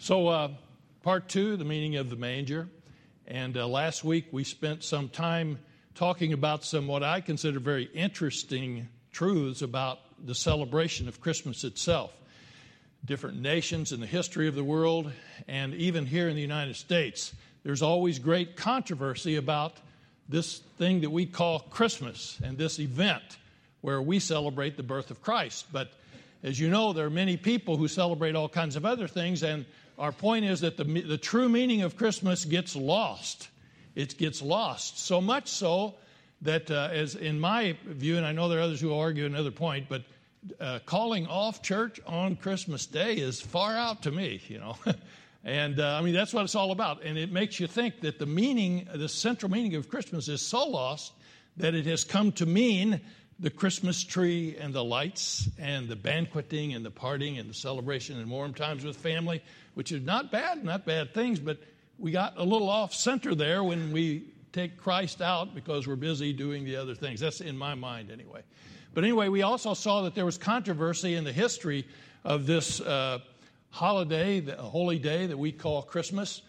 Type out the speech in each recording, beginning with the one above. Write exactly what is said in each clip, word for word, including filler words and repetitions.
So uh, part two, the meaning of the manger. And uh, last week we spent some time talking about some what I consider very interesting truths about the celebration of Christmas itself. Different nations in the history of the world, and even here in the United States, there's always great controversy about this thing that we call Christmas and this event where we celebrate the birth of Christ. But as you know, there are many people who celebrate all kinds of other things, and our point is that the, the true meaning of Christmas gets lost. It gets lost, so much so that, uh, as in my view, and I know there are others who will argue another point, but uh, calling off church on Christmas Day is far out to me, you know. And, uh, I mean, that's what it's all about. And it makes you think that the meaning, the central meaning of Christmas is so lost that it has come to mean the Christmas tree and the lights and the banqueting and the partying and the celebration and warm times with family, which is not bad, not bad things, but we got a little off center there when we take Christ out because we're busy doing the other things. That's in my mind anyway. But anyway, we also saw that there was controversy in the history of this uh, holiday, the holy day that we call Christmas.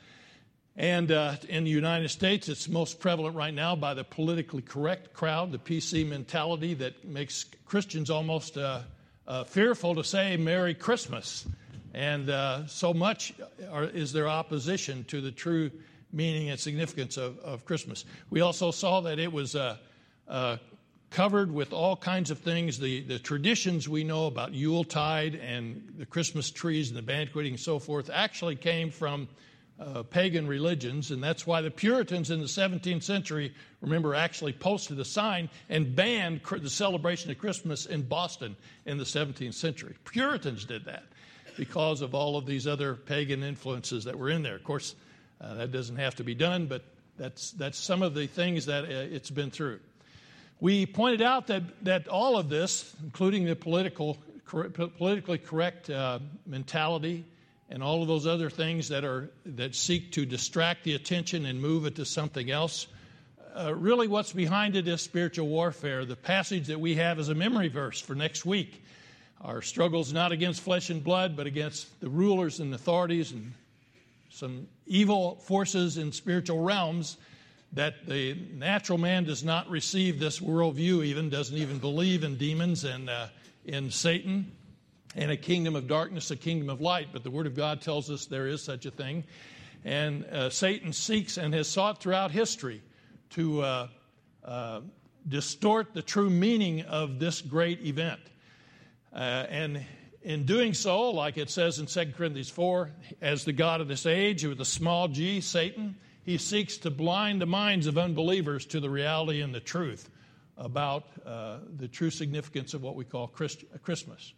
And uh, in the United States, it's most prevalent right now by the politically correct crowd, the P C mentality that makes Christians almost uh, uh, fearful to say Merry Christmas. And uh, so much are, is their opposition to the true meaning and significance of, of Christmas. We also saw that it was uh, uh, covered with all kinds of things. The, the traditions we know about Yuletide and the Christmas trees and the banqueting and so forth actually came from Uh, pagan religions, and that's why the Puritans in the seventeenth century, remember, actually posted a sign and banned cr- the celebration of Christmas in Boston in the seventeenth century. Puritans did that because of all of these other pagan influences that were in there. Of course, uh, that doesn't have to be done, but that's that's some of the things that uh, it's been through. We pointed out that, that all of this, including the political cor- politically correct uh, mentality, and all of those other things that are that seek to distract the attention and move it to something else, uh, really what's behind it is spiritual warfare. The passage that we have is a memory verse for next week. Our struggle is not against flesh and blood, but against the rulers and authorities and some evil forces in spiritual realms that the natural man does not receive this worldview, even doesn't even believe in demons and uh, in Satan. And a kingdom of darkness, a kingdom of light. But the Word of God tells us there is such a thing. And uh, Satan seeks and has sought throughout history to uh, uh, distort the true meaning of this great event. Uh, and in doing so, like it says in Second Corinthians four, as the god of this age, with a small g, Satan, he seeks to blind the minds of unbelievers to the reality and the truth about uh, the true significance of what we call Christ- Christmas.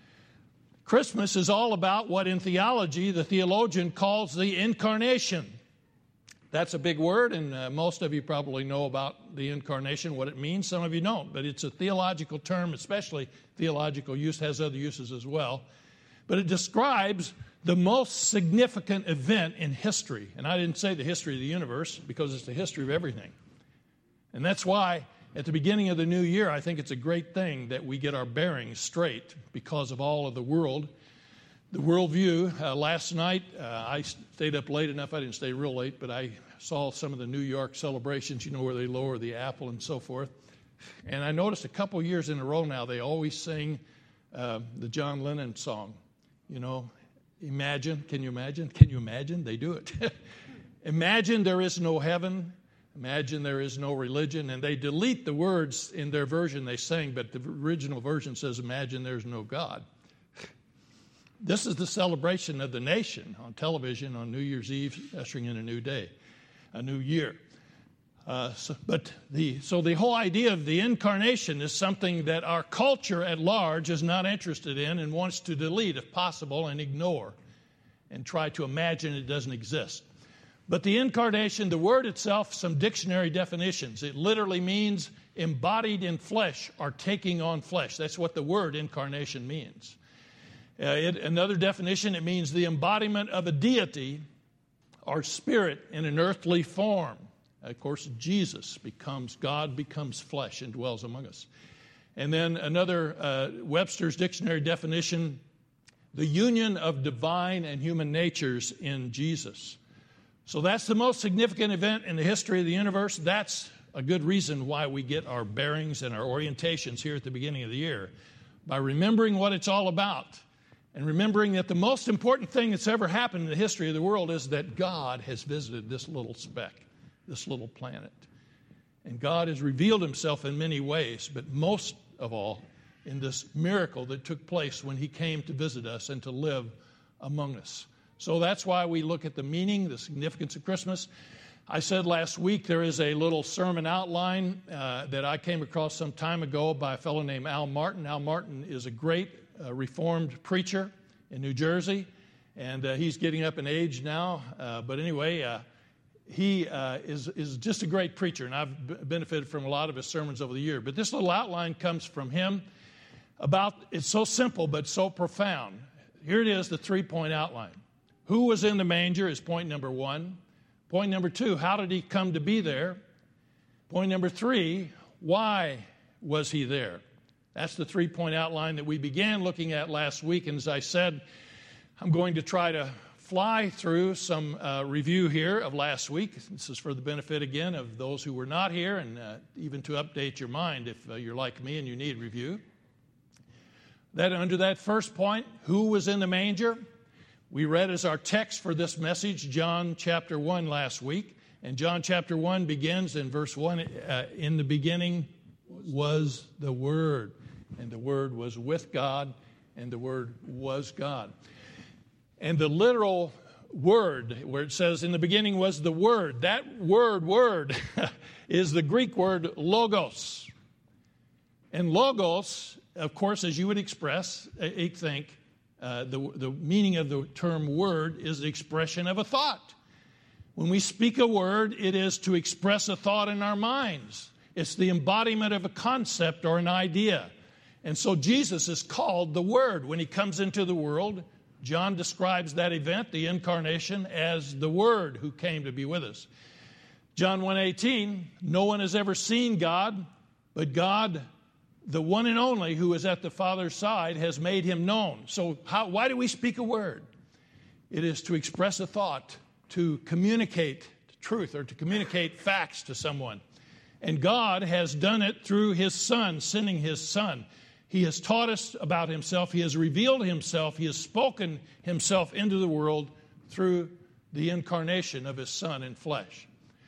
Christmas is all about what in theology the theologian calls the incarnation. That's a big word, and uh, most of you probably know about the incarnation, what it means. Some of you don't, but it's a theological term, especially theological use, has other uses as well. But it describes the most significant event in history. And I didn't say the history of the universe because it's the history of everything. And that's why at the beginning of the new year, I think it's a great thing that we get our bearings straight because of all of the world. The worldview, uh, last night, uh, I stayed up late enough. I didn't stay real late, but I saw some of the New York celebrations, you know, where they lower the apple and so forth. And I noticed a couple years in a row now, they always sing uh, the John Lennon song. You know, imagine, can you imagine? Can you imagine? They do it. Imagine there is no heaven. Imagine there is no religion, and they delete the words in their version they sang, but the original version says, imagine there's no God. This is the celebration of the nation on television on New Year's Eve, ushering in a new day, a new year. Uh, so, but the so the whole idea of the incarnation is something that our culture at large is not interested in and wants to delete if possible and ignore and try to imagine it doesn't exist. But the incarnation, the word itself, some dictionary definitions. It literally means embodied in flesh or taking on flesh. That's what the word incarnation means. Uh, it, another definition, it means the embodiment of a deity or spirit in an earthly form. Of course, Jesus becomes, God becomes flesh and dwells among us. And then another uh, Webster's dictionary definition the union of divine and human natures in Jesus. So that's the most significant event in the history of the universe. That's a good reason why we get our bearings and our orientations here at the beginning of the year, by remembering what it's all about and remembering that the most important thing that's ever happened in the history of the world is that God has visited this little speck, this little planet. And God has revealed himself in many ways, but most of all in this miracle that took place when he came to visit us and to live among us. So that's why we look at the meaning, the significance of Christmas. I said last week there is a little sermon outline uh, that I came across some time ago by a fellow named Al Martin. Al Martin is a great uh, Reformed preacher in New Jersey, and uh, he's getting up in age now. Uh, but anyway, uh, he uh, is, is just a great preacher, and I've b- benefited from a lot of his sermons over the year. But this little outline comes from him about, it's so simple but so profound. Here it is, the three-point outline. Who was in the manger is point number one. Point number two, how did he come to be there? Point number three, why was he there? That's the three-point outline that we began looking at last week. And as I said, I'm going to try to fly through some uh, review here of last week. This is for the benefit, again, of those who were not here, and uh, even to update your mind if uh, you're like me and you need review. That under that first point, who was in the manger? We read as our text for this message John chapter one last week. And John chapter one begins in verse one, uh, in the beginning was the Word, and the Word was with God, and the Word was God. And the literal word, where it says in the beginning was the Word, that word, word, is the Greek word logos. And logos, of course, as you would express, I think, Uh, the, the meaning of the term word is the expression of a thought. When we speak a word, it is to express a thought in our minds. It's the embodiment of a concept or an idea. And so Jesus is called the Word. When he comes into the world, John describes that event, the incarnation, as the Word who came to be with us. John one eighteen, no one has ever seen God, but God, the one and only who is at the Father's side, has made him known. So how, why do we speak a word? It is to express a thought, to communicate truth, or to communicate facts to someone. And God has done it through his Son, sending his Son. He has taught us about himself. He has revealed himself. He has spoken himself into the world through the incarnation of his Son in flesh.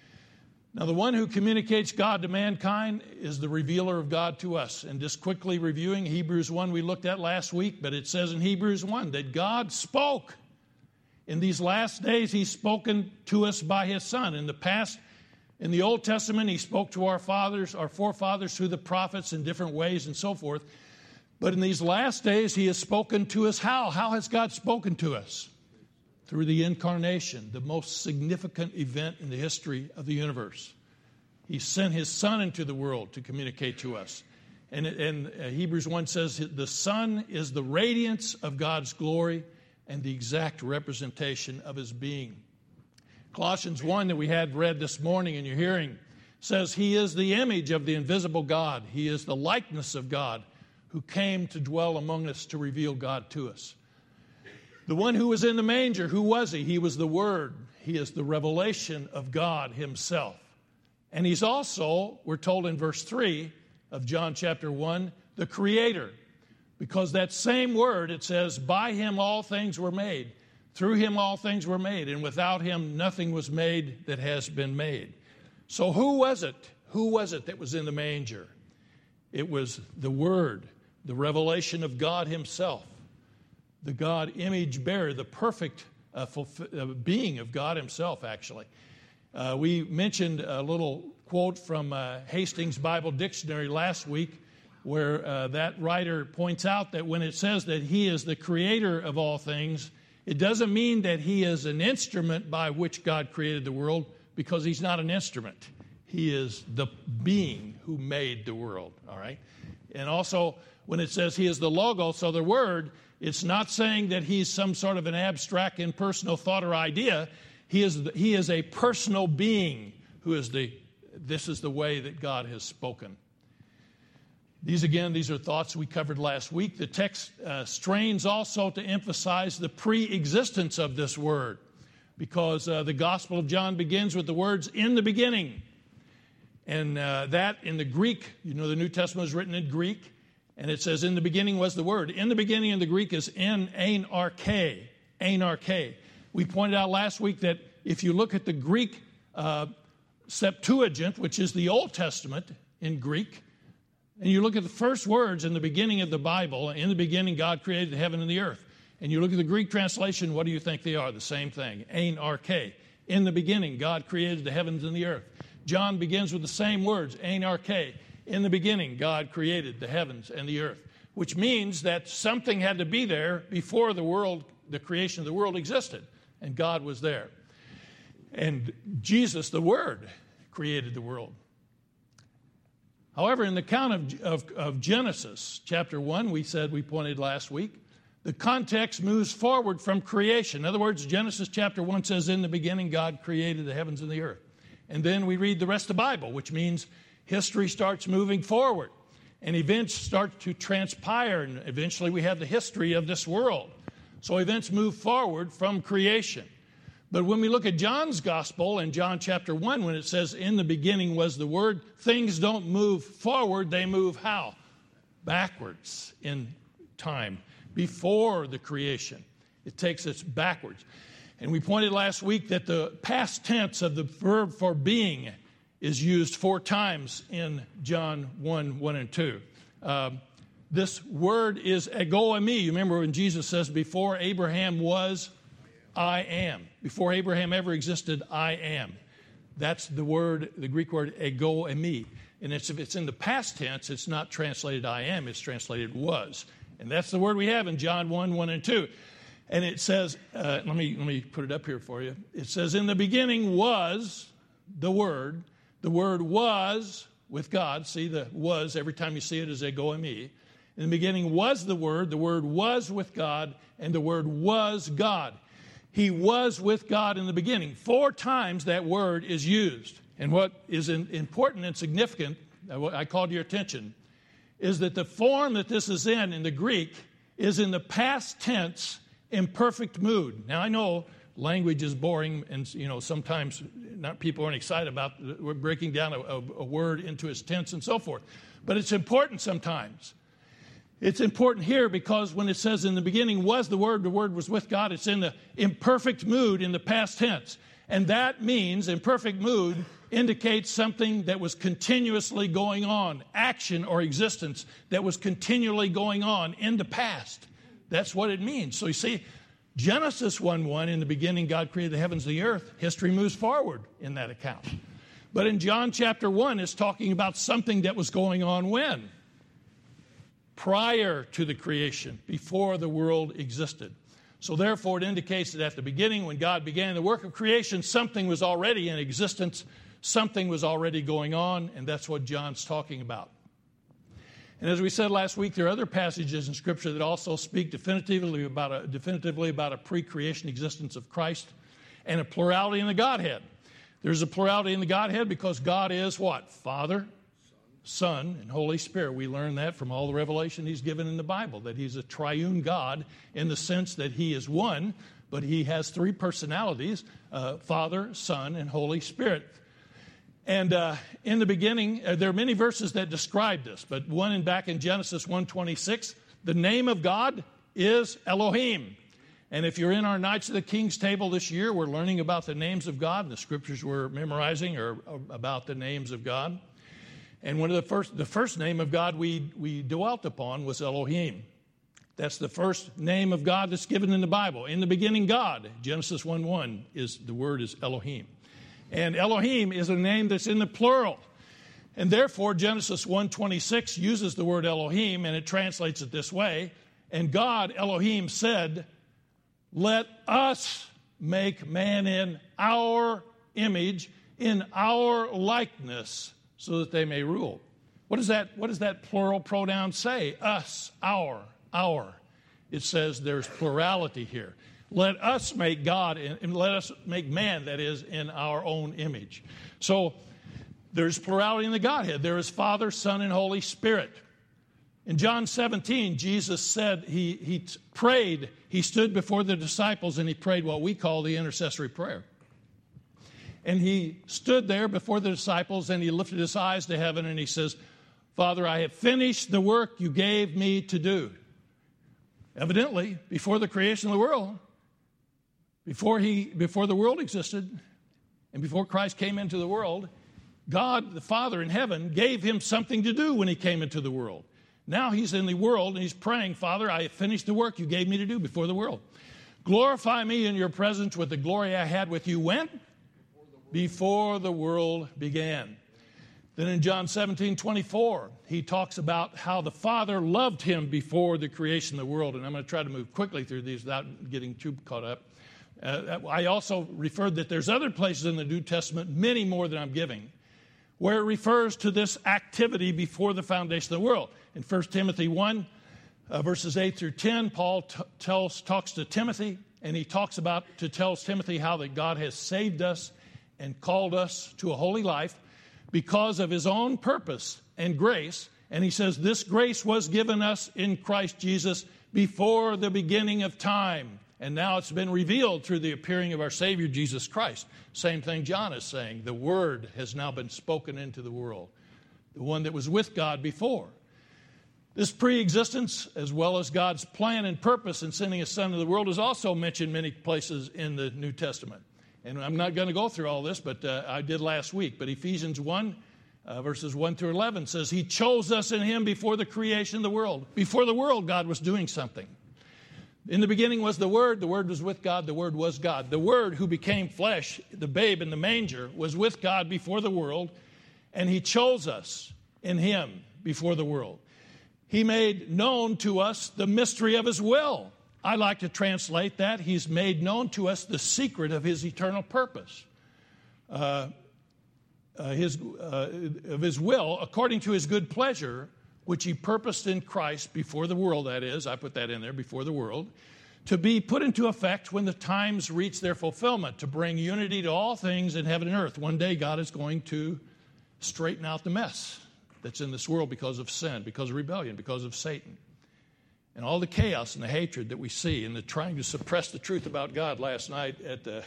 Now, the one who communicates God to mankind is the revealer of God to us. And just quickly reviewing Hebrews one, we looked at last week, but it says in Hebrews one that God spoke. In these last days, he's spoken to us by his Son. In the past, in the Old Testament, he spoke to our fathers, our forefathers, through the prophets in different ways and so forth. But in these last days, he has spoken to us how? How has God spoken to us? Through the incarnation, the most significant event in the history of the universe. He sent his Son into the world to communicate to us. And, and Hebrews one says the Son is the radiance of God's glory and the exact representation of his being. Colossians one that we had read this morning in your hearing says he is the image of the invisible God. He is the likeness of God who came to dwell among us to reveal God to us. The one who was in the manger, who was he? He was the Word. He is the revelation of God himself. And he's also, we're told in verse three of John chapter one, the Creator. Because that same word, it says, by him all things were made. Through him all things were made. And without him nothing was made that has been made. So who was it? Who was it that was in the manger? It was the Word, the revelation of God himself. The God image bearer, the perfect uh, fulfill, uh, being of God himself, actually. Uh, we mentioned a little quote from uh, Hastings Bible Dictionary last week where uh, that writer points out that when it says that he is the creator of all things, it doesn't mean that he is an instrument by which God created the world, because he's not an instrument. He is the being who made the world, all right? And also, when it says he is the Logos, so the Word, it's not saying that he's some sort of an abstract, impersonal thought or idea. He is, the, he is a personal being who is the, this is the way that God has spoken. These, again, these are thoughts we covered last week. The text uh, strains also to emphasize the pre-existence of this word, because uh, the Gospel of John begins with the words, in the beginning. And uh, that in the Greek, you know, the New Testament is written in Greek, and it says, in the beginning was the word. In the beginning in the Greek is en, ein, arche, ein, arche. We pointed out last week that if you look at the Greek uh, Septuagint, which is the Old Testament in Greek, and you look at the first words in the beginning of the Bible, in the beginning God created the heaven and the earth. And you look at the Greek translation, what do you think they are? The same thing, ein, arche. In the beginning, God created the heavens and the earth. John begins with the same words, ein, arche. In the beginning, God created the heavens and the earth, which means that something had to be there before the world, the creation of the world existed, and God was there. And Jesus, the Word, created the world. However, in the account of, of, of Genesis, chapter one, we said, we pointed last week, the context moves forward from creation. In other words, Genesis chapter one says, in the beginning, God created the heavens and the earth. And then we read the rest of the Bible, which means history starts moving forward, and events start to transpire, and eventually we have the history of this world. So events move forward from creation. But when we look at John's gospel in John chapter one, when it says, in the beginning was the Word, things don't move forward, they move how? Backwards in time, before the creation. It takes us backwards. And we pointed last week that the past tense of the verb for being is used four times in John one, one and two. Um, this word is ego eimi. You remember when Jesus says, before Abraham was, I am. Before Abraham ever existed, I am. That's the word, the Greek word ego eimi. And it's, if it's in the past tense, it's not translated I am, it's translated was. And that's the word we have in John one, one and two. And it says, uh, let me let me put it up here for you. It says, in the beginning was the Word. The Word was with God. See, the was, every time you see it, is ego eimi. In the beginning was the Word. The Word was with God, and the Word was God. He was with God in the beginning. Four times that word is used. And what is in, important and significant, I called your attention, is that the form that this is in, in the Greek, is in the past tense imperfect mood. Now, I know language is boring, and you know sometimes not people aren't excited about we're breaking down a, a, a word into its tense and so forth. But it's important sometimes. It's important here because when it says in the beginning was the Word, the Word was with God, it's in the imperfect mood in the past tense. And that means imperfect mood indicates something that was continuously going on, action or existence that was continually going on in the past. That's what it means. So you see, Genesis one one, in the beginning God created the heavens and the earth, history moves forward in that account. But in John chapter one, it's talking about something that was going on when? Prior to the creation, before the world existed. So therefore, it indicates that at the beginning, when God began the work of creation, something was already in existence, something was already going on, and that's what John's talking about. And as we said last week, there are other passages in Scripture that also speak definitively about a, definitively about a pre-creation existence of Christ and a plurality in the Godhead. There's a plurality in the Godhead because God is what? Father, Son, and Holy Spirit. We learn that from all the revelation He's given in the Bible, that He's a triune God in the sense that He is one, but He has three personalities, uh, Father, Son, and Holy Spirit. And uh, in the beginning, uh, there are many verses that describe this, but one in back in Genesis one twenty-six, the name of God is Elohim. And if you're in our Knights of the King's table this year, we're learning about the names of God. The scriptures we're memorizing are about the names of God. And one of the first, the first name of God we, we dwelt upon was Elohim. That's the first name of God that's given in the Bible. In the beginning, God, Genesis one one, is the word is Elohim. And Elohim is a name that's in the plural. And therefore, Genesis one twenty-six uses the word Elohim, and it translates it this way. And God, Elohim, said, let us make man in our image, in our likeness, so that they may rule. What does that, what does that plural pronoun say? Us, our, our. It says there's plurality here. Let us make God, in, and let us make man, that is, in our own image. So there's plurality in the Godhead. There is Father, Son, and Holy Spirit. In John seventeen, Jesus said, he, he t- prayed, he stood before the disciples and he prayed what we call the intercessory prayer. And he stood there before the disciples and he lifted his eyes to heaven and he says, Father, I have finished the work you gave me to do. Evidently, before the creation of the world, before he, before the world existed, and before Christ came into the world, God, the Father in heaven, gave him something to do when he came into the world. Now he's in the world and he's praying, Father, I have finished the work you gave me to do before the world. Glorify me in your presence with the glory I had with you when? Before the world began. Then in John seventeen twenty-four, he talks about how the Father loved him before the creation of the world. And I'm going to try to move quickly through these without getting too caught up. Uh, I also referred that there's other places in the New Testament, many more than I'm giving, where it refers to this activity before the foundation of the world. In First Timothy one, uh, verses eight through ten, Paul t- tells, talks to Timothy, and he talks about, to tells Timothy how that God has saved us and called us to a holy life because of his own purpose and grace. And he says, this grace was given us in Christ Jesus before the beginning of time. And now it's been revealed through the appearing of our Savior, Jesus Christ. Same thing John is saying. The Word has now been spoken into the world. The one that was with God before. This pre-existence, as well as God's plan and purpose in sending His Son to the world, is also mentioned many places in the New Testament. And I'm not going to go through all this, but uh, I did last week. But Ephesians one, uh, verses one through eleven says, He chose us in Him before the creation of the world. Before the world, God was doing something. In the beginning was the Word. The Word was with God. The Word was God. The Word who became flesh, the babe in the manger, was with God before the world. And He chose us in Him before the world. He made known to us the mystery of His will. I like to translate that. He's made known to us the secret of His eternal purpose. Uh, uh, his, uh, of His will, according to His good pleasure, which He purposed in Christ before the world, that is, I put that in there, before the world, to be put into effect when the times reach their fulfillment, to bring unity to all things in heaven and earth. One day God is going to straighten out the mess that's in this world because of sin, because of rebellion, because of Satan. And all the chaos and the hatred that we see and the trying to suppress the truth about God. Last night at the,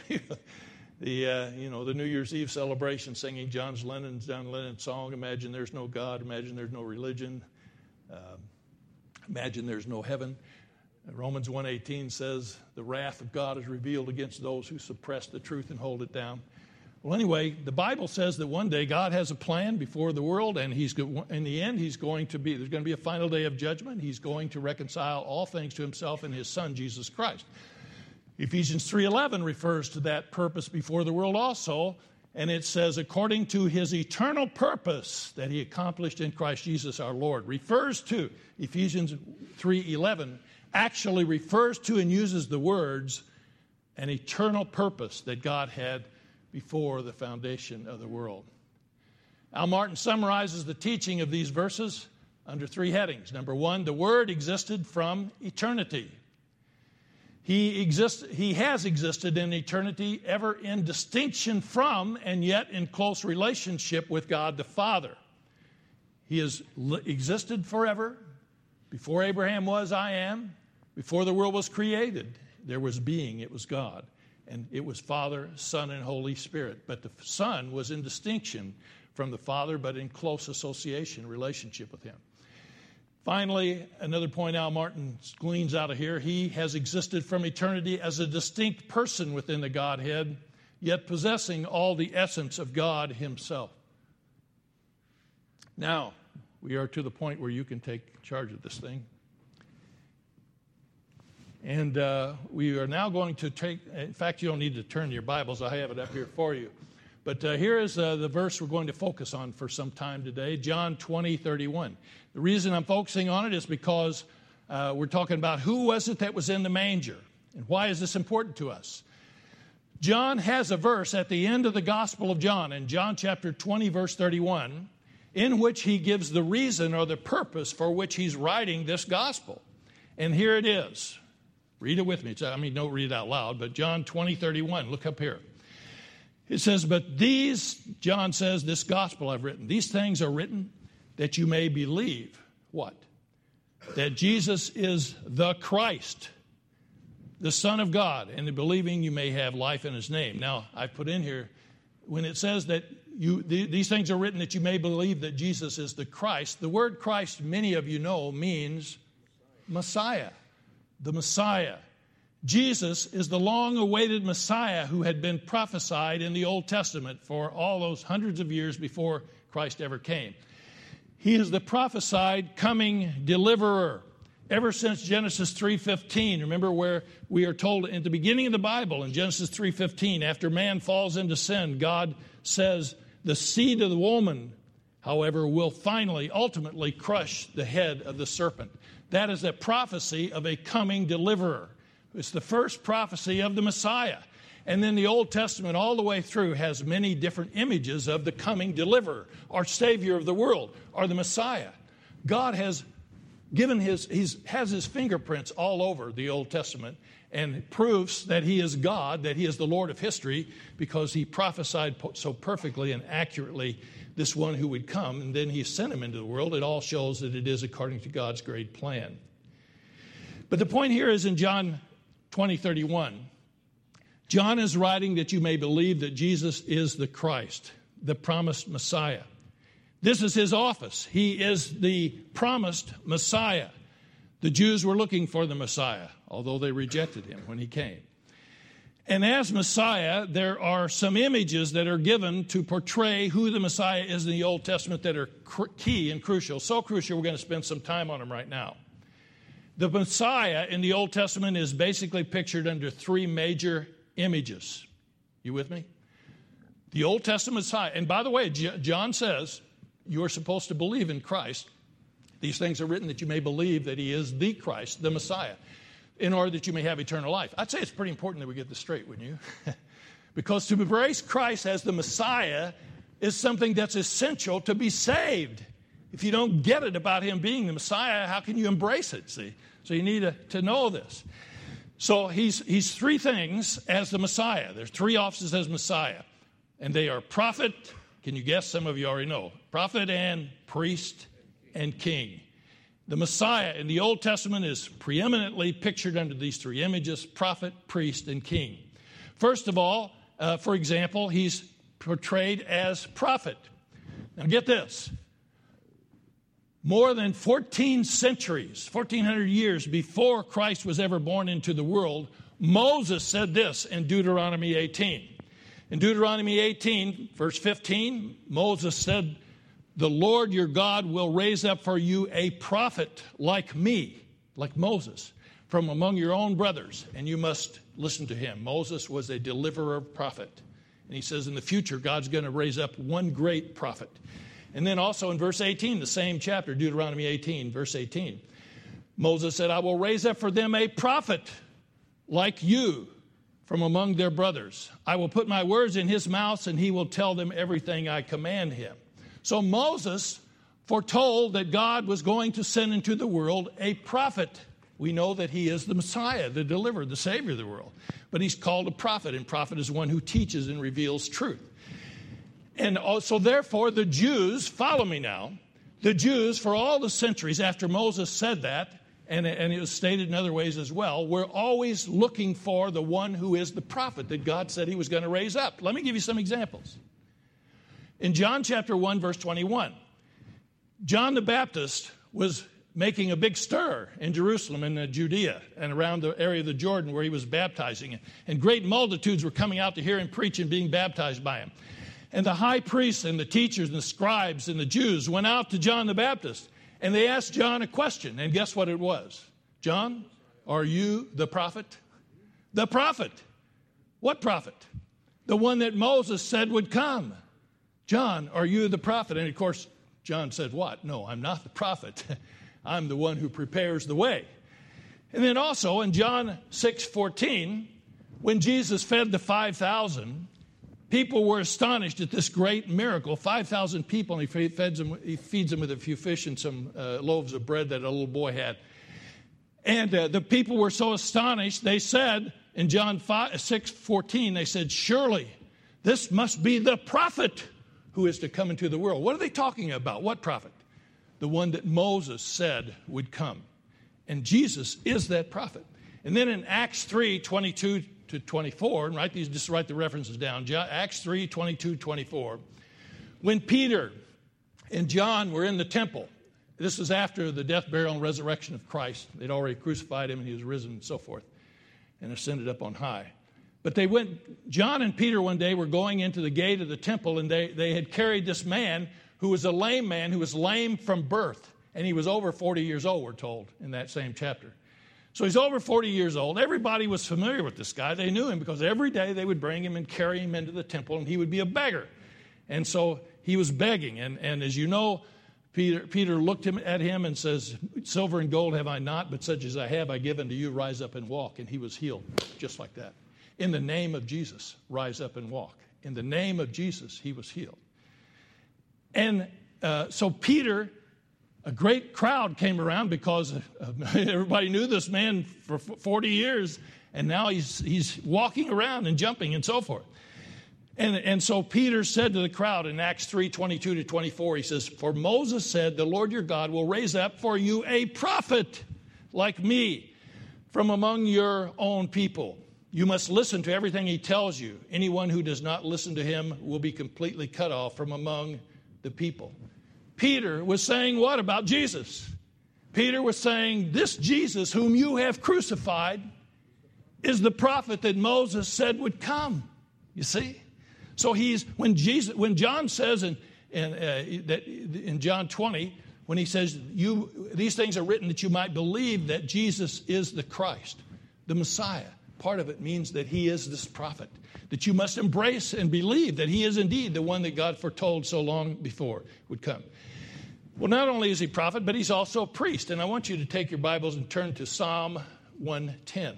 the uh, you know, the New Year's Eve celebration, singing John Lennon's John Lennon's song, Imagine There's No God, Imagine There's No Religion, uh, Imagine There's No Heaven. Romans one eighteen says, the wrath of God is revealed against those who suppress the truth and hold it down. Well, anyway, the Bible says that one day God has a plan before the world, and he's in the end, he's going to be, there's going to be a final day of judgment. He's going to reconcile all things to Himself and His Son, Jesus Christ. Ephesians three eleven refers to that purpose before the world also, and it says, according to His eternal purpose that He accomplished in Christ Jesus our Lord. Refers to, Ephesians three eleven, actually refers to and uses the words, an eternal purpose that God had before the foundation of the world. Al Martin summarizes the teaching of these verses under three headings. Number one, the Word existed from eternity. He exists, he has existed in eternity, ever in distinction from and yet in close relationship with God the Father. He has existed forever. Before Abraham was, I am. Before the world was created, there was being, it was God. And it was Father, Son, and Holy Spirit. But the Son was in distinction from the Father, but in close association, relationship with Him. Finally, another point Al Martin gleans out of here, He has existed from eternity as a distinct person within the Godhead, yet possessing all the essence of God Himself. Now, we are to the point where you can take charge of this thing. And uh, we are now going to take, in fact, you don't need to turn to your Bibles. I have it up here for you. But uh, here is uh, the verse we're going to focus on for some time today, John twenty thirty-one. The reason I'm focusing on it is because uh, we're talking about who was it that was in the manger, and why is this important to us? John has a verse at the end of the Gospel of John, in John chapter twenty, verse thirty-one, in which he gives the reason or the purpose for which he's writing this gospel. And here it is. Read it with me. I mean, don't read it out loud, but John twenty thirty-one, look up here. It says, but these, John says, this gospel I've written, these things are written that you may believe. What? that Jesus is the Christ, the Son of God, and in believing you may have life in his name. Now, I put in here, when it says that you, th- these things are written that you may believe that Jesus is the Christ, the word Christ, many of you know, means Messiah, the Messiah. Jesus is the long-awaited Messiah who had been prophesied in the Old Testament for all those hundreds of years before Christ ever came. He is the prophesied coming deliverer. Ever since Genesis three fifteen, remember where we are told at the beginning of the Bible, in Genesis three fifteen, after man falls into sin, God says, the seed of the woman, however, will finally, ultimately crush the head of the serpent. That is a prophecy of a coming deliverer. It's the first prophecy of the Messiah. And then the Old Testament all the way through has many different images of the coming deliverer, our Savior of the world, or the Messiah. God has given his, he has his fingerprints all over the Old Testament and proves that he is God, that he is the Lord of history, because he prophesied so perfectly and accurately this one who would come, and then he sent him into the world. It all shows that it is according to God's great plan. But the point here is in John twenty thirty-one. John is writing that you may believe that Jesus is the Christ, the promised Messiah. This is his office. He is the promised Messiah. The Jews were looking for the Messiah, although they rejected him when he came. And as Messiah, there are some images that are given to portray who the Messiah is in the Old Testament that are key and crucial. So crucial, we're going to spend some time on them right now. The Messiah in the Old Testament is basically pictured under three major images. You with me? The Old Testament Messiah. And by the way, John says you are supposed to believe in Christ. These things are written that you may believe that he is the Christ, the Messiah, in order that you may have eternal life. I'd say it's pretty important that we get this straight, wouldn't you? Because to embrace Christ as the Messiah is something that's essential to be saved. If you don't get it about him being the Messiah, how can you embrace it, see? So you need to, to know this. So he's, he's three things as the Messiah. There's three offices as Messiah. And they are prophet. Can you guess? Some of you already know. Prophet and priest and king. The Messiah in the Old Testament is preeminently pictured under these three images: prophet, priest, and king. First of all, uh, for example, he's portrayed as prophet. Now get this. More than fourteen centuries, fourteen hundred years before Christ was ever born into the world, Moses said this in Deuteronomy eighteen. In Deuteronomy eighteen, verse fifteen, Moses said, "The Lord your God will raise up for you a prophet like me," like Moses, "from among your own brothers, and you must listen to him." Moses was a deliverer prophet. And he says in the future, God's going to raise up one great prophet. And then also in verse eighteen, the same chapter, Deuteronomy eighteen, verse eighteen, Moses said, "I will raise up for them a prophet like you from among their brothers. I will put my words in his mouth, and he will tell them everything I command him." So Moses foretold that God was going to send into the world a prophet. We know that he is the Messiah, the deliverer, the Savior of the world. But he's called a prophet, and prophet is one who teaches and reveals truth. And also, therefore, the Jews, follow me now, the Jews, for all the centuries after Moses said that, and, and it was stated in other ways as well, were always looking for the one who is the prophet that God said he was going to raise up. Let me give you some examples. In John chapter one, verse twenty-one, John the Baptist was making a big stir in Jerusalem and uh, Judea and around the area of the Jordan where he was baptizing. And great multitudes were coming out to hear him preach and being baptized by him. And the high priests and the teachers and the scribes and the Jews went out to John the Baptist, and they asked John a question. And guess what it was? "John, are you the prophet?" The prophet. What prophet? The one that Moses said would come. "John, are you the prophet?" And of course, John said, "What? No, I'm not the prophet. I'm the one who prepares the way." And then also in John six fourteen, when Jesus fed the five thousand, people were astonished at this great miracle. five thousand people, and he feeds them, he feeds them with a few fish and some uh, loaves of bread that a little boy had. And uh, the people were so astonished, they said in John six fourteen, they said, "Surely this must be the prophet who is to come into the world." What are they talking about? What prophet? The one that Moses said would come. And Jesus is that prophet. And then in Acts three, twenty-two to twenty-four, and write these, just write the references down. Acts three, twenty-two, twenty-four. When Peter and John were in the temple, this was after the death, burial, and resurrection of Christ. They'd already crucified him, and he was risen and so forth, and ascended up on high. But they went, John and Peter one day were going into the gate of the temple, and they, they had carried this man who was a lame man, who was lame from birth. And he was over forty years old, we're told, in that same chapter. So he's over forty years old. Everybody was familiar with this guy. They knew him because every day they would bring him and carry him into the temple, and he would be a beggar. And so he was begging. And, and as you know, Peter, Peter looked him, at him and says, silver and gold have I not, but such as I have I give unto you. Rise up and walk. And he was healed just like that. In the name of Jesus, rise up and walk. In the name of Jesus, he was healed. And uh, so Peter, a great crowd came around because everybody knew this man for forty years, and now he's he's walking around and jumping and so forth. And, and so Peter said to the crowd in Acts three, twenty-two to twenty-four, he says, for Moses said, the Lord your God will raise up for you a prophet like me from among your own people. You must listen to everything he tells you. Anyone who does not listen to him will be completely cut off from among the people. Peter was saying what about Jesus? Peter was saying, this Jesus whom you have crucified is the prophet that Moses said would come. You see? So he's, when Jesus, when John says in, in, uh, that in John twenty, when he says, you, these things are written that you might believe that Jesus is the Christ, the Messiah. Part of it means that he is this prophet, that you must embrace and believe that he is indeed the one that God foretold so long before would come. Well, not only is he prophet, but he's also a priest. And I want you to take your Bibles and turn to Psalm one ten.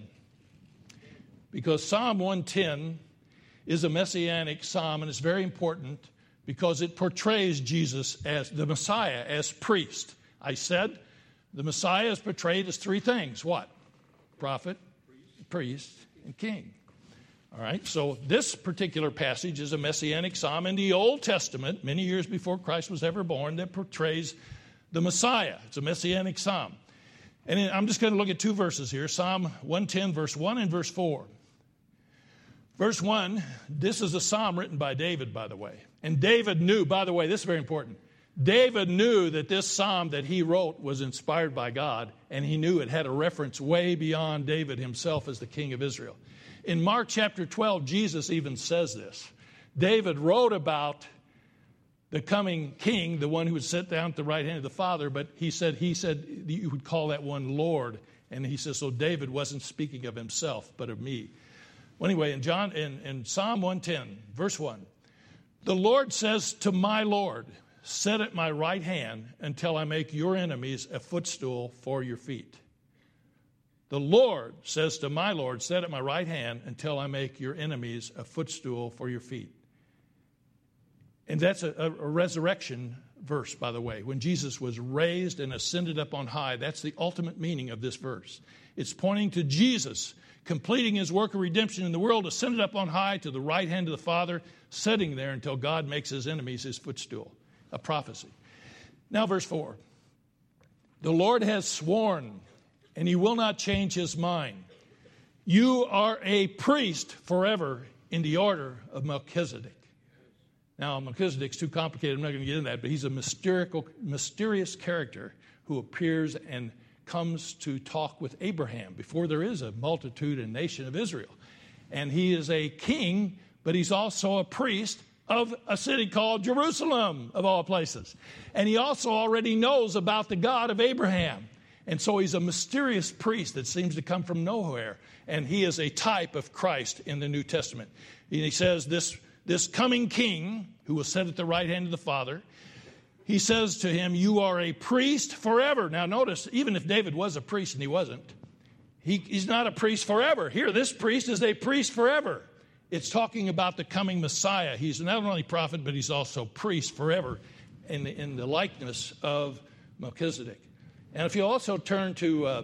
Because Psalm one ten is a messianic psalm, and it's very important because it portrays Jesus as the Messiah, as priest. I said the Messiah is portrayed as three things. What? Prophet, priest, and king. All right, so this particular passage is a messianic psalm in the Old Testament, many years before Christ was ever born, that portrays the Messiah. It's a messianic psalm. And I'm just going to look at two verses here, Psalm one ten, verse one and verse four. Verse one, this is a psalm written by David, by the way. And David knew, by the way, this is very important. David knew that this psalm that he wrote was inspired by God, and he knew it had a reference way beyond David himself as the king of Israel. In Mark chapter twelve, Jesus even says this. David wrote about the coming king, the one who would sit down at the right hand of the Father, but he said, he said you would call that one Lord. And he says, so David wasn't speaking of himself, but of me. Well, anyway, in John, in, in Psalm one ten, verse one, the Lord says to my Lord, sit at my right hand until I make your enemies a footstool for your feet. The Lord says to my Lord, sit at my right hand until I make your enemies a footstool for your feet. And that's a, a, a resurrection verse, by the way. When Jesus was raised and ascended up on high, that's the ultimate meaning of this verse. It's pointing to Jesus completing his work of redemption in the world, ascended up on high to the right hand of the Father, sitting there until God makes his enemies his footstool. A prophecy. Now, verse four. The Lord has sworn, and he will not change his mind. You are a priest forever in the order of Melchizedek. Now, Melchizedek's too complicated. I'm not going to get into that, but he's a mysterious, mysterious character who appears and comes to talk with Abraham before there is a multitude and nation of Israel. And he is a king, but he's also a priest of a city called Jerusalem, of all places. And he also already knows about the God of Abraham. And so he's a mysterious priest that seems to come from nowhere. And he is a type of Christ in the New Testament. And he says this, this coming king, who will sit at the right hand of the Father, he says to him, you are a priest forever. Now notice, even if David was a priest and he wasn't, he, he's not a priest forever. Here, this priest is a priest forever. It's talking about the coming Messiah. He's not only prophet, but he's also priest forever in the, in the likeness of Melchizedek. And if you also turn to uh,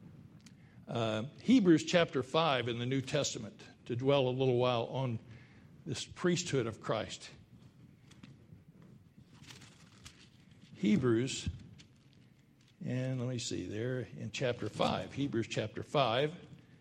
uh, Hebrews chapter five in the New Testament to dwell a little while on this priesthood of Christ. Hebrews And let me see there in chapter five, Hebrews chapter five.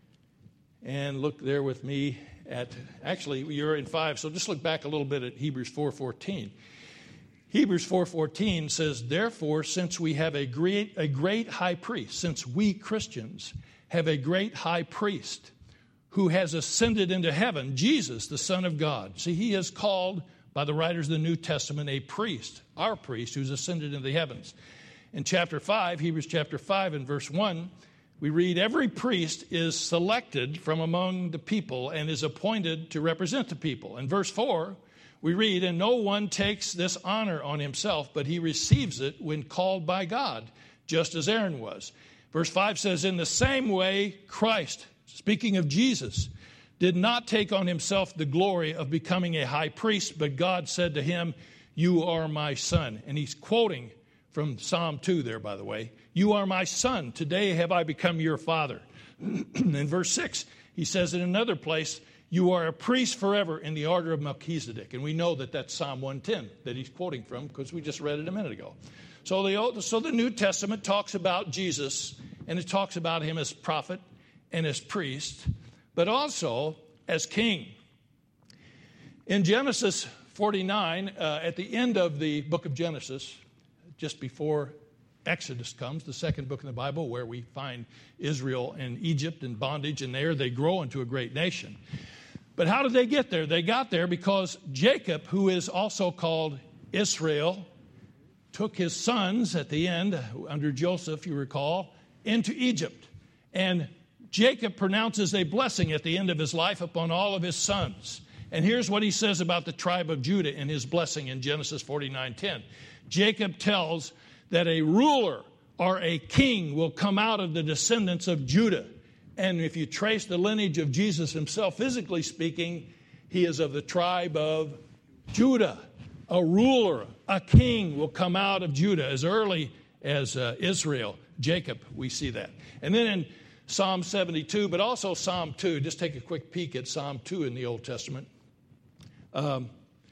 And look there with me at, actually, you're in five, so just look back a little bit at Hebrews four fourteen. Hebrews four fourteen says, therefore, since we have a great, a great high priest, since we Christians have a great high priest who has ascended into heaven, Jesus, the Son of God. See, he is called by the writers of the New Testament a priest, our priest who's ascended into the heavens. In chapter five, Hebrews chapter five and verse one, we read, every priest is selected from among the people and is appointed to represent the people. In verse four, we read, and no one takes this honor on himself, but he receives it when called by God, just as Aaron was. Verse five says, in the same way, Christ, speaking of Jesus, did not take on himself the glory of becoming a high priest, but God said to him, you are my son. And he's quoting from Psalm two there, by the way. You are my son. Today have I become your father. In verse six, he says in another place, you are a priest forever in the order of Melchizedek. And we know that that's Psalm one ten that he's quoting from because we just read it a minute ago. So the, Old, so the New Testament talks about Jesus, and it talks about him as prophet and as priest, but also as king. In Genesis forty-nine, uh, at the end of the book of Genesis, just before Exodus comes, the second book in the Bible, where we find Israel and Egypt in bondage, and there they grow into a great nation. But how did they get there? They got there because Jacob, who is also called Israel, took his sons at the end, under Joseph, you recall, into Egypt. And Jacob pronounces a blessing at the end of his life upon all of his sons. And here's what he says about the tribe of Judah in his blessing in Genesis forty-nine ten. Jacob tells that a ruler or a king will come out of the descendants of Judah. And if you trace the lineage of Jesus himself, physically speaking, he is of the tribe of Judah. A ruler, a king will come out of Judah as early as uh, Israel. Jacob, we see that. And then in Psalm seventy-two, but also Psalm two, just take a quick peek at Psalm two in the Old Testament. Um,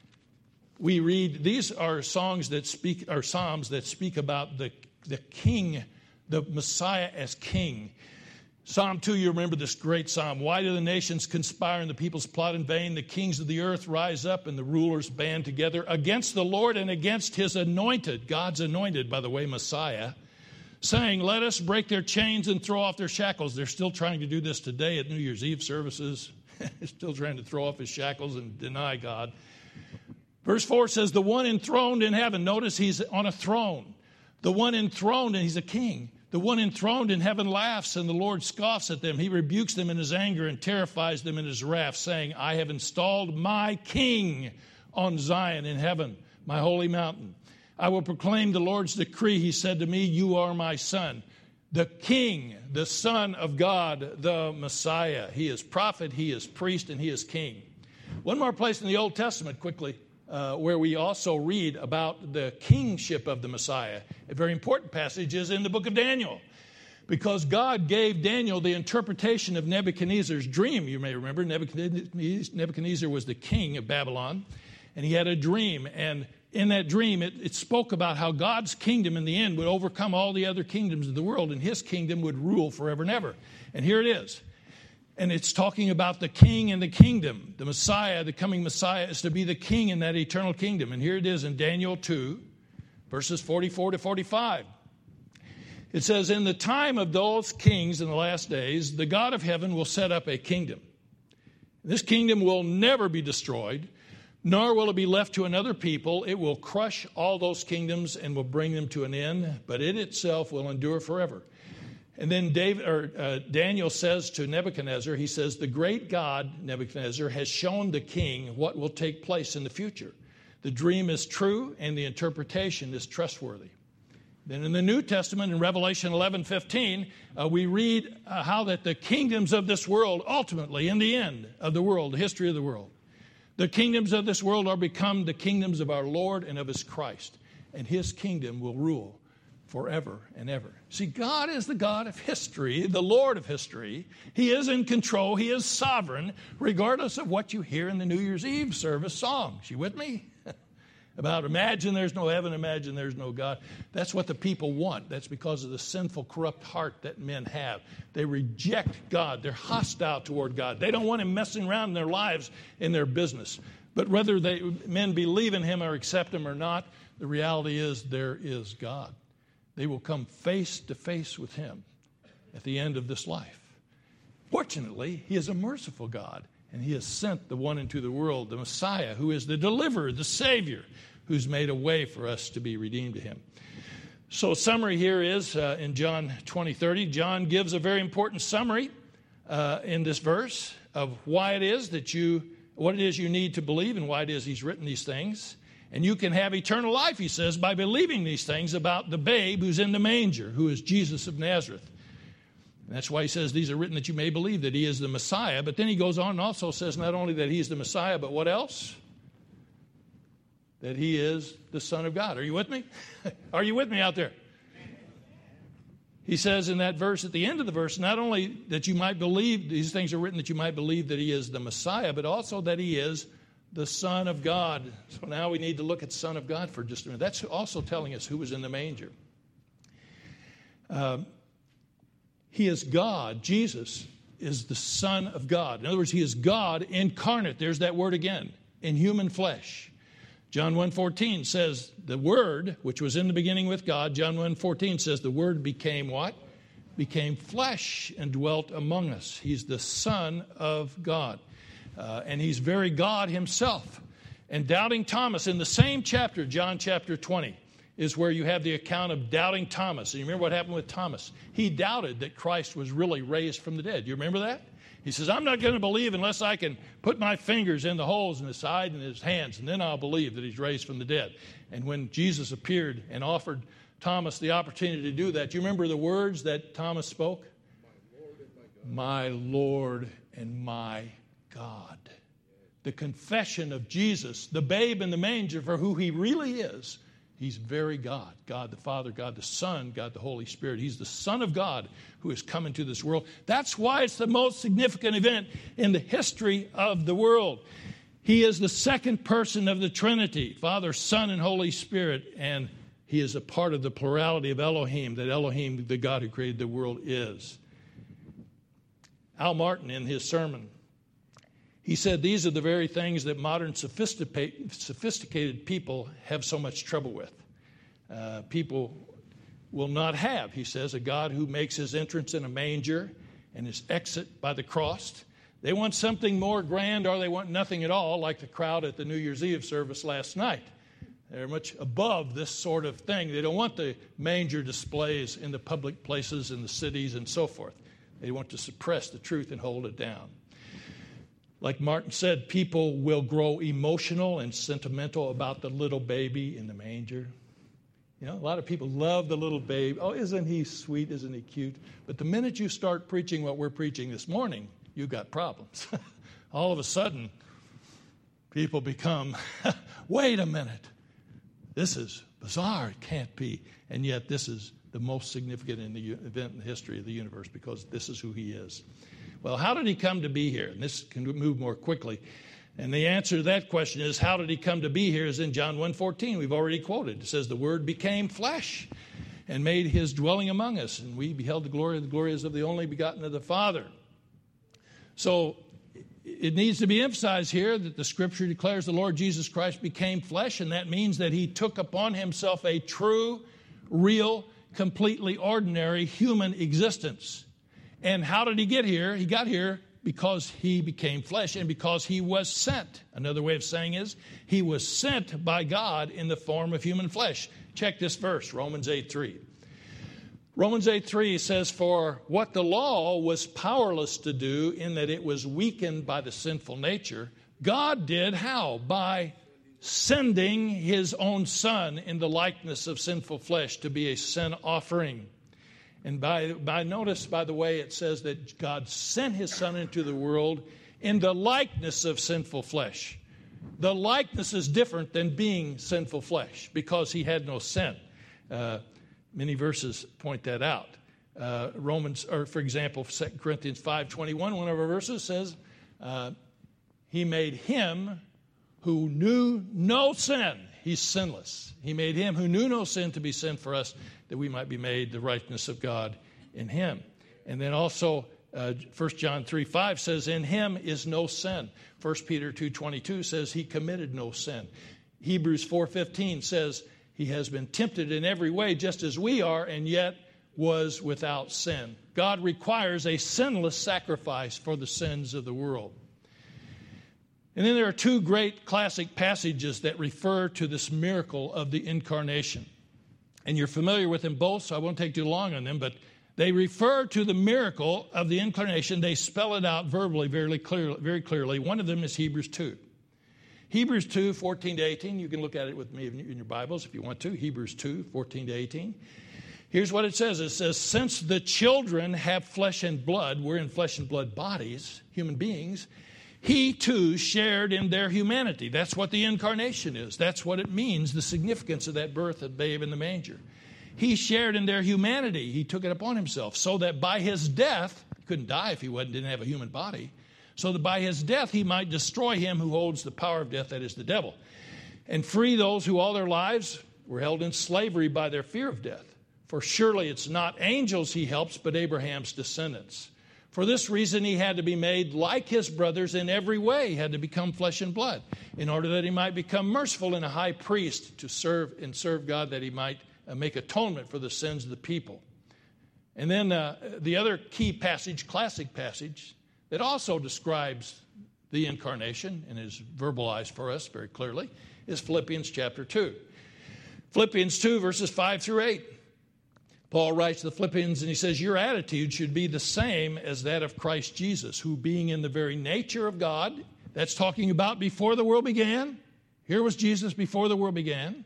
we read, these are songs that speak, are psalms that speak about the, the king, the Messiah as king. Psalm two, you remember this great psalm. Why do the nations conspire and the peoples plot in vain? The kings of the earth rise up and the rulers band together against the Lord and against his anointed, God's anointed, by the way, Messiah, saying, let us break their chains and throw off their shackles. They're still trying to do this today at New Year's Eve services. They're still trying to throw off his shackles and deny God. Verse four says, the one enthroned in heaven. Notice he's on a throne. The one enthroned, and he's a king. The one enthroned in heaven laughs, and the Lord scoffs at them. He rebukes them in his anger and terrifies them in his wrath, saying, I have installed my king on Zion in heaven, my holy mountain. I will proclaim the Lord's decree. He said to me, you are my son. The king, the Son of God, the Messiah. He is prophet, he is priest, and he is king. One more place in the Old Testament, quickly, uh, where we also read about the kingship of the Messiah. A very important passage is in the book of Daniel, because God gave Daniel the interpretation of Nebuchadnezzar's dream. You may remember Nebuchadnezzar was the king of Babylon, and he had a dream, and in that dream, it, it spoke about how God's kingdom in the end would overcome all the other kingdoms of the world, and his kingdom would rule forever and ever. And here it is. And it's talking about the king and the kingdom. The Messiah, the coming Messiah, is to be the king in that eternal kingdom. And here it is in Daniel two, verses forty-four to forty-five. It says, in the time of those kings in the last days, the God of heaven will set up a kingdom. This kingdom will never be destroyed, nor will it be left to another people. It will crush all those kingdoms and will bring them to an end, but it itself will endure forever. And then David, or, uh, Daniel says to Nebuchadnezzar, he says, the great God, Nebuchadnezzar, has shown the king what will take place in the future. The dream is true and the interpretation is trustworthy. Then in the New Testament, in Revelation eleven fifteen, uh, we read uh, how that the kingdoms of this world, ultimately, in the end of the world, the history of the world, the kingdoms of this world are become the kingdoms of our Lord and of his Christ, and his kingdom will rule forever and ever. See, God is the God of history, the Lord of history. He is in control. He is sovereign, regardless of what you hear in the New Year's Eve service songs. You with me? about imagine there's no heaven, imagine there's no God. That's what the people want. That's because of the sinful, corrupt heart that men have. They reject God. They're hostile toward God. They don't want him messing around in their lives, in their business. But whether they, men believe in him or accept him or not, the reality is there is God. They will come face to face with him at the end of this life. Fortunately, he is a merciful God, and he has sent the one into the world, the Messiah, who is the deliverer, the Savior, who's made a way for us to be redeemed to him. So a summary here is uh, in John twenty thirty. John gives a very important summary uh, in this verse of why it is that you, what it is you need to believe and why it is he's written these things. And you can have eternal life, he says, by believing these things about the babe who's in the manger, who is Jesus of Nazareth. And that's why he says these are written that you may believe that he is the Messiah. But then he goes on and also says not only that he is the Messiah, but what else? That he is the Son of God. Are you with me? Are you with me out there? He says in that verse, at the end of the verse, not only that you might believe, these things are written that you might believe that he is the Messiah, but also that he is the Son of God. So now we need to look at Son of God for just a minute. That's also telling us who was in the manger. Um, He is God. Jesus is the Son of God. In other words, he is God incarnate. There's that word again, in human flesh. John one fourteen says the Word, which was in the beginning with God, John one fourteen says the Word became what? Became flesh and dwelt among us. He's the Son of God. Uh, and he's very God himself. And doubting Thomas, in the same chapter, John chapter twenty, is where you have the account of doubting Thomas. And you remember what happened with Thomas? He doubted that Christ was really raised from the dead. You remember that? He says, I'm not going to believe unless I can put my fingers in the holes in his side and his hands, and then I'll believe that he's raised from the dead. And when Jesus appeared and offered Thomas the opportunity to do that, you remember the words that Thomas spoke? My Lord and my God. The confession of Jesus, the babe in the manger for who he really is. He's very God, God the Father, God the Son, God the Holy Spirit. He's the Son of God who has come into this world. That's why it's the most significant event in the history of the world. He is the second person of the Trinity, Father, Son, and Holy Spirit, and he is a part of the plurality of Elohim, that Elohim, the God who created the world, is. Al Martin, in his sermon, he said, these are the very things that modern sophisticated people have so much trouble with. Uh, people will not have, he says, a God who makes his entrance in a manger and his exit by the cross. They want something more grand, or they want nothing at all, like the crowd at the New Year's Eve service last night. They're much above this sort of thing. They don't want the manger displays in the public places in the cities and so forth. They want to suppress the truth and hold it down. Like Martin said, people will grow emotional and sentimental about the little baby in the manger. You know, a lot of people love the little baby. Oh, isn't he sweet? Isn't he cute? But the minute you start preaching what we're preaching this morning, you've got problems. All of a sudden, people become, wait a minute. This is bizarre. It can't be. And yet this is the most significant in the event in the history of the universe because this is who he is. Well, how did he come to be here? And this can move more quickly. And the answer to that question is, how did he come to be here, is in John one fourteen. We've already quoted. It says, the Word became flesh and made his dwelling among us. And we beheld the glory of the glories of the only begotten of the Father. So it needs to be emphasized here that the Scripture declares the Lord Jesus Christ became flesh. And that means that he took upon himself a true, real, completely ordinary human existence. And how did he get here? He got here because he became flesh and because he was sent. Another way of saying is, he was sent by God in the form of human flesh. Check this verse, Romans eight three. Romans eight three says, for what the law was powerless to do in that it was weakened by the sinful nature, God did how? By sending his own Son in the likeness of sinful flesh to be a sin offering. And by, by notice, by the way, it says that God sent his Son into the world in the likeness of sinful flesh. The likeness is different than being sinful flesh because he had no sin. Uh, many verses point that out. Uh, Romans, or for example, Second Corinthians five twenty-one, one of our verses says, uh, he made him who knew no sin. He's sinless. He made him who knew no sin to be sin for us, that we might be made the righteousness of God in him. And then also, uh, First John three five says, in him is no sin. First Peter two twenty-two says he committed no sin. Hebrews four fifteen says he has been tempted in every way just as we are, and yet was without sin. God requires a sinless sacrifice for the sins of the world. And then there are two great classic passages that refer to this miracle of the incarnation. And you're familiar with them both, so I won't take too long on them, but they refer to the miracle of the incarnation. They spell it out verbally very clearly. Very clearly. One of them is Hebrews two. Hebrews two, fourteen to eighteen. You can look at it with me in your Bibles if you want to. Hebrews two, fourteen to eighteen. Here's what it says. It says, since the children have flesh and blood, we're in flesh and blood bodies, human beings, he too shared in their humanity. That's what the incarnation is. That's what it means, the significance of that birth of babe in the manger. He shared in their humanity. He took it upon himself so that by his death, he couldn't die if he wasn't, didn't have a human body, so that by his death he might destroy him who holds the power of death, that is the devil, and free those who all their lives were held in slavery by their fear of death. For surely it's not angels he helps, but Abraham's descendants. For this reason he had to be made like his brothers in every way. He had to become flesh and blood in order that he might become merciful and a high priest to serve and serve God, that he might uh, make atonement for the sins of the people. And then uh, the other key passage, classic passage, that also describes the incarnation and is verbalized for us very clearly is Philippians chapter two. Philippians two, verses five through eight. Paul writes to the Philippians and he says, your attitude should be the same as that of Christ Jesus, who being in the very nature of God, that's talking about before the world began. Here was Jesus before the world began.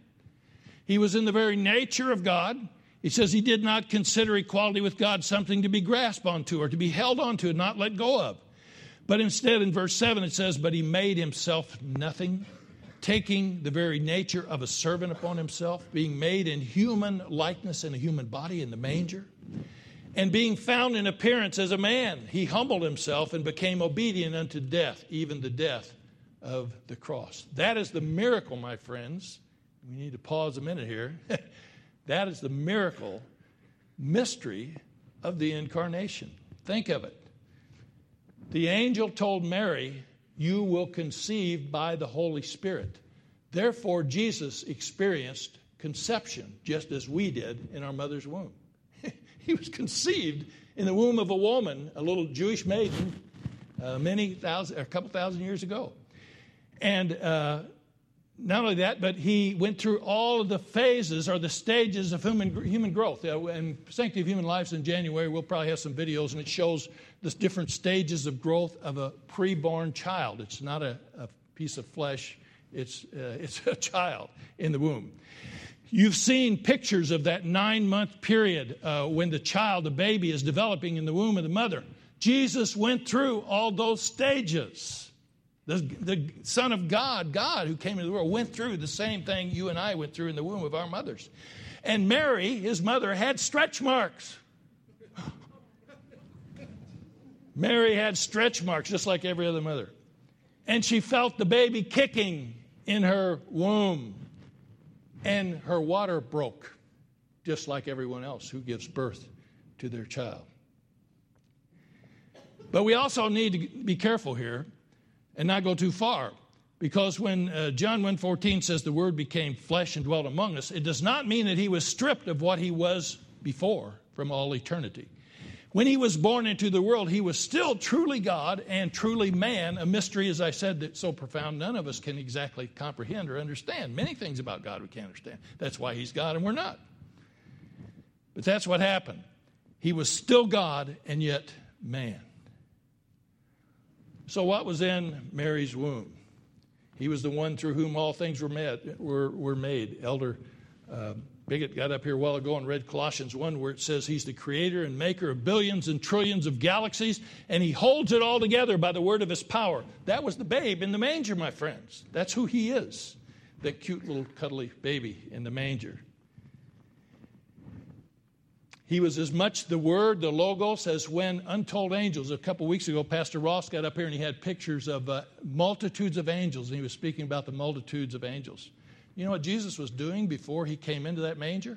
He was in the very nature of God. He says he did not consider equality with God something to be grasped onto or to be held onto and not let go of. But instead, in verse seven, it says, but he made himself nothing, taking the very nature of a servant upon himself, being made in human likeness in a human body in the manger, and being found in appearance as a man, he humbled himself and became obedient unto death, even the death of the cross. That is the miracle, my friends. We need to pause a minute here. That is the miracle, mystery of the incarnation. Think of it. The angel told Mary, you will conceive by the Holy Spirit. Therefore, Jesus experienced conception just as we did in our mother's womb. He was conceived in the womb of a woman, a little Jewish maiden, uh, many thousand, a couple thousand years ago. And uh, not only that, but he went through all of the phases or the stages of human human growth. Uh, in Sanctity of Human Lives in January, we'll probably have some videos, and it shows the different stages of growth of a preborn child. It's not a, a piece of flesh. It's, uh, it's a child in the womb. You've seen pictures of that nine-month period uh, when the child, the baby, is developing in the womb of the mother. Jesus went through all those stages. The, the Son of God, God who came into the world, went through the same thing you and I went through in the womb of our mothers. And Mary, his mother, had stretch marks. Mary had stretch marks just like every other mother. And she felt the baby kicking in her womb. And her water broke, just like everyone else who gives birth to their child. But we also need to be careful here and not go too far. Because when uh, John one fourteen says the Word became flesh and dwelt among us, it does not mean that he was stripped of what he was before from all eternity. When he was born into the world, he was still truly God and truly man, a mystery, as I said, that's so profound none of us can exactly comprehend or understand. Many things about God we can't understand. That's why he's God and we're not. But that's what happened. He was still God and yet man. So what was in Mary's womb? He was the one through whom all things were made. Were, were made. Elder uh, Bigot got up here a while ago and read Colossians one, where it says he's the creator and maker of billions and trillions of galaxies, and he holds it all together by the word of his power. That was the babe in the manger, my friends. That's who he is, that cute little cuddly baby in the manger. He was as much the Word, the Logos, as when untold angels. A couple weeks ago, Pastor Ross got up here and he had pictures of uh, multitudes of angels, and he was speaking about the multitudes of angels. You know what Jesus was doing before he came into that manger?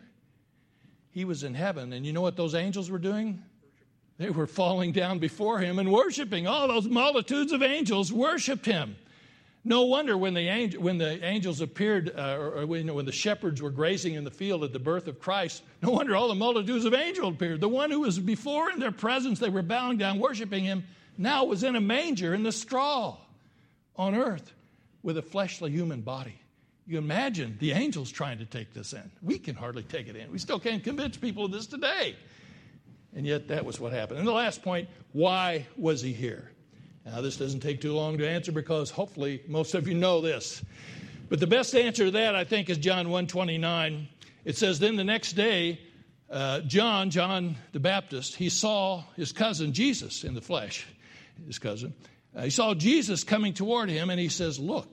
He was in heaven, and you know what those angels were doing? They were falling down before him and worshiping. All those multitudes of angels worshiped him. No wonder when the, angel, when the angels appeared, uh, or, or when, when the shepherds were grazing in the field at the birth of Christ, no wonder all the multitudes of angels appeared. The one who was before in their presence, they were bowing down, worshiping him, now was in a manger in the straw on earth with a fleshly human body. You imagine the angels trying to take this in. We can hardly take it in. We still can't convince people of this today. And yet that was what happened. And the last point, why was he here? Now, this doesn't take too long to answer because hopefully most of you know this. But the best answer to that, I think, is John one twenty-nine. It says, then the next day, uh, John, John the Baptist, he saw his cousin Jesus in the flesh, his cousin. Uh, he saw Jesus coming toward him, and he says, look,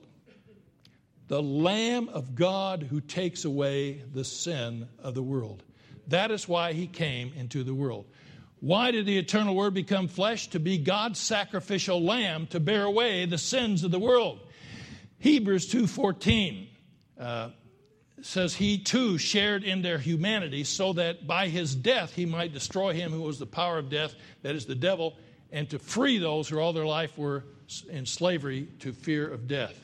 the Lamb of God who takes away the sin of the world. That is why he came into the world. Why did the eternal Word become flesh? To be God's sacrificial lamb to bear away the sins of the world. Hebrews two fourteen uh, says he too shared in their humanity so that by his death he might destroy him who was the power of death, that is the devil, and to free those who all their life were in slavery to fear of death.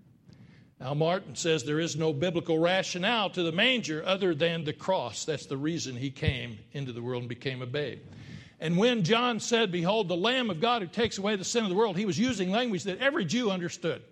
Now, Martin says there is no biblical rationale to the manger other than the cross. That's the reason he came into the world and became a babe. And when John said, behold, the Lamb of God who takes away the sin of the world, he was using language that every Jew understood.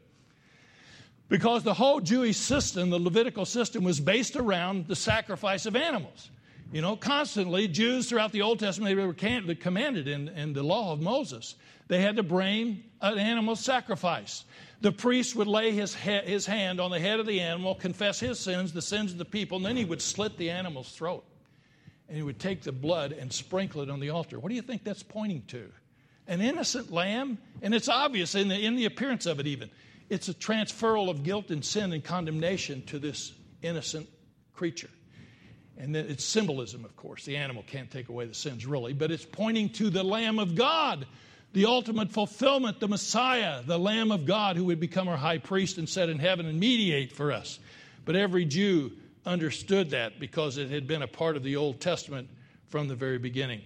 Because the whole Jewish system, the Levitical system, was based around the sacrifice of animals. You know, constantly, Jews throughout the Old Testament, they were commanded in, in the law of Moses. They had to bring an animal sacrifice. The priest would lay his, he- his hand on the head of the animal, confess his sins, the sins of the people, and then he would slit the animal's throat. And he would take the blood and sprinkle it on the altar. What do you think that's pointing to? An innocent lamb? And it's obvious in the, in the appearance of it even. It's a transferal of guilt and sin and condemnation to this innocent creature. And then it's symbolism, of course. The animal can't take away the sins, really. But it's pointing to the Lamb of God, the ultimate fulfillment, the Messiah, the Lamb of God who would become our high priest and sit in heaven and mediate for us. But every Jew understood that because it had been a part of the Old Testament from the very beginning.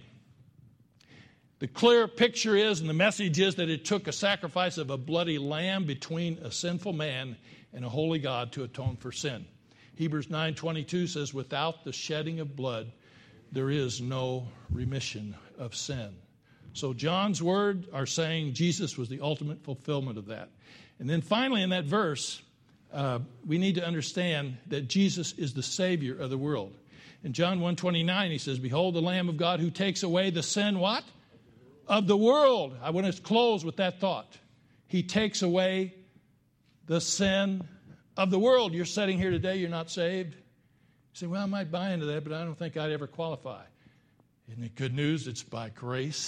The clear picture is, and the message is, that it took a sacrifice of a bloody lamb between a sinful man and a holy God to atone for sin. Hebrews nine twenty-two says, without the shedding of blood, there is no remission of sin. So John's word are saying Jesus was the ultimate fulfillment of that. And then finally in that verse, uh, we need to understand that Jesus is the Savior of the world. In John one twenty-nine, he says, behold the Lamb of God who takes away the sin, what? Of the world. I want to close with that thought. He takes away the sin of the world. You're sitting here today, you're not saved. You say, well, I might buy into that, but I don't think I'd ever qualify. Isn't it good news? It's by grace.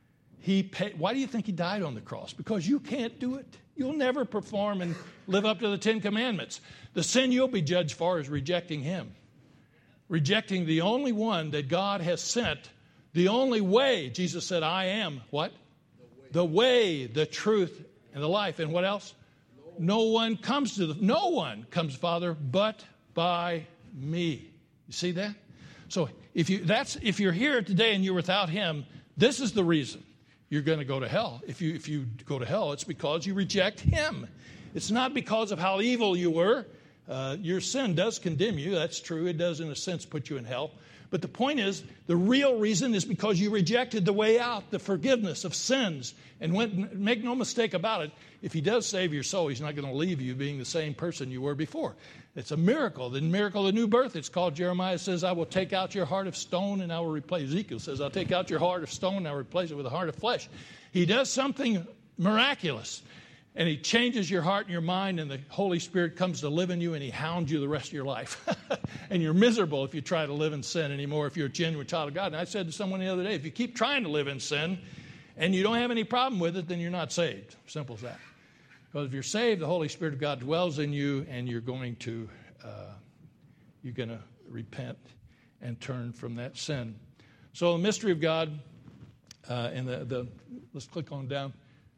He paid. Why do you think he died on the cross? Because you can't do it. You'll never perform and live up to the Ten Commandments. The sin you'll be judged for is rejecting him. Rejecting the only one that God has sent. The only way. Jesus said, I am what? The way, the, way, the truth, and the life. And what else? No one comes to the, no one comes, Father, but by me. You see that? So if you that's if you're here today and you're without him, this is the reason you're going to go to hell. If you if you go to hell, it's because you reject him. It's not because of how evil you were. Uh, your sin does condemn you. That's true. It does, in a sense, put you in hell. But the point is, the real reason is because you rejected the way out, the forgiveness of sins. And when, make no mistake about it, if he does save your soul, he's not going to leave you being the same person you were before. It's a miracle. The miracle of new birth, it's called. Jeremiah says, I will take out your heart of stone and I will replace. Ezekiel says, I'll take out your heart of stone and I'll replace it with a heart of flesh. He does something miraculous. And he changes your heart and your mind, and the Holy Spirit comes to live in you, and he hounds you the rest of your life. And you're miserable if you try to live in sin anymore, if you're a genuine child of God. And I said to someone the other day, if you keep trying to live in sin and you don't have any problem with it, then you're not saved. Simple as that. Because if you're saved, the Holy Spirit of God dwells in you, and you're going to uh, you're going to repent and turn from that sin. So the mystery of God, uh, and the, the let's click on down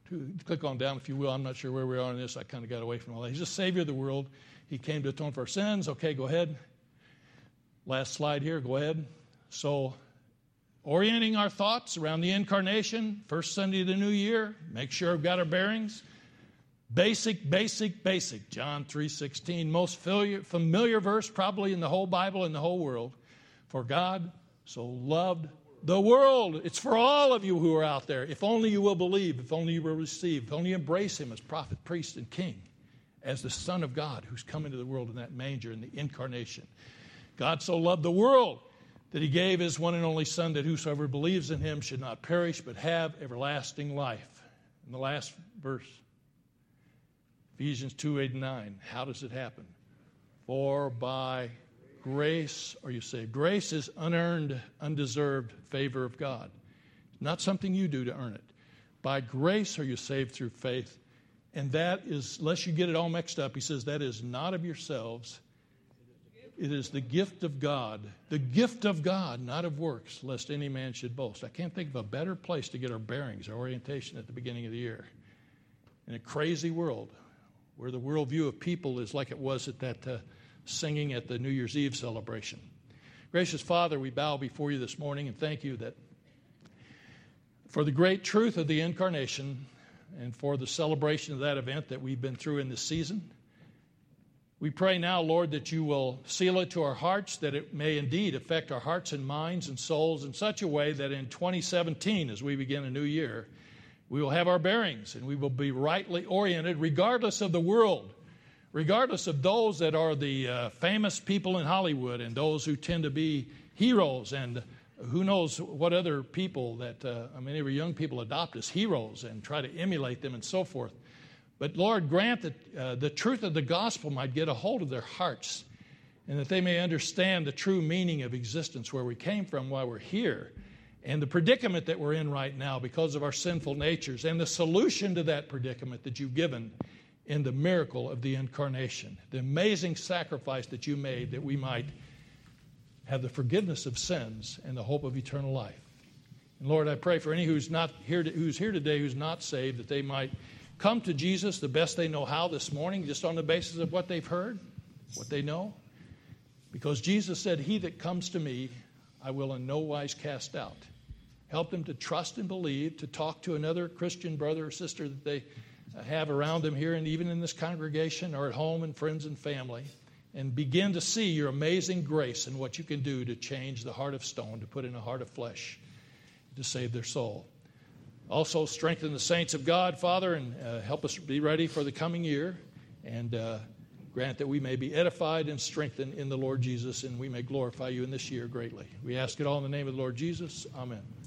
to click on down, if you will. I'm not sure where we are on this. I kind of got away from all that. He's the Savior of the world. He came to atone for our sins. Okay, go ahead. Last slide here. Go ahead. So, orienting our thoughts around the incarnation, first Sunday of the new year. Make sure we've got our bearings. Basic, basic, basic. John three sixteen, most familiar, familiar verse probably in the whole Bible and the whole world. For God so loved the world. It's for all of you who are out there. If only you will believe, if only you will receive, if only you embrace him as prophet, priest, and king, as the Son of God who's come into the world in that manger in the incarnation. God so loved the world that he gave his one and only Son, that whosoever believes in him should not perish but have everlasting life. In the last verse, Ephesians two, eight, and nine. How does it happen? For by grace are you saved. Grace is unearned, undeserved favor of God. Not something you do to earn it. By grace are you saved through faith. And that is, unless you get it all mixed up, he says that is not of yourselves. It is the gift of God. The gift of God, not of works, lest any man should boast. I can't think of a better place to get our bearings, our orientation at the beginning of the year. In a crazy world, where the worldview of people is like it was at that uh, singing at the New Year's Eve celebration. Gracious Father, we bow before you this morning and thank you that for the great truth of the incarnation and for the celebration of that event that we've been through in this season. We pray now, Lord, that you will seal it to our hearts, that it may indeed affect our hearts and minds and souls in such a way that in twenty seventeen, as we begin a new year, we will have our bearings and we will be rightly oriented regardless of the world, regardless of those that are the uh, famous people in Hollywood and those who tend to be heroes and who knows what other people that, uh, many of our young people adopt as heroes and try to emulate them and so forth. But Lord, grant that uh, the truth of the gospel might get a hold of their hearts and that they may understand the true meaning of existence, where we came from, why we're here, and the predicament that we're in right now because of our sinful natures, and the solution to that predicament that you've given in the miracle of the incarnation, the amazing sacrifice that you made that we might have the forgiveness of sins and the hope of eternal life. And Lord, I pray for any who's not here, to, who's here today who's not saved, that they might come to Jesus the best they know how this morning, just on the basis of what they've heard, what they know. Because Jesus said, he that comes to me, I will in no wise cast out. Help them to trust and believe, to talk to another Christian brother or sister that they have around them here and even in this congregation or at home and friends and family, and begin to see your amazing grace and what you can do to change the heart of stone, to put in a heart of flesh, to save their soul. Also strengthen the saints of God, Father, and uh, help us be ready for the coming year, and uh, grant that we may be edified and strengthened in the Lord Jesus, and we may glorify you in this year greatly. We ask it all in the name of the Lord Jesus. Amen.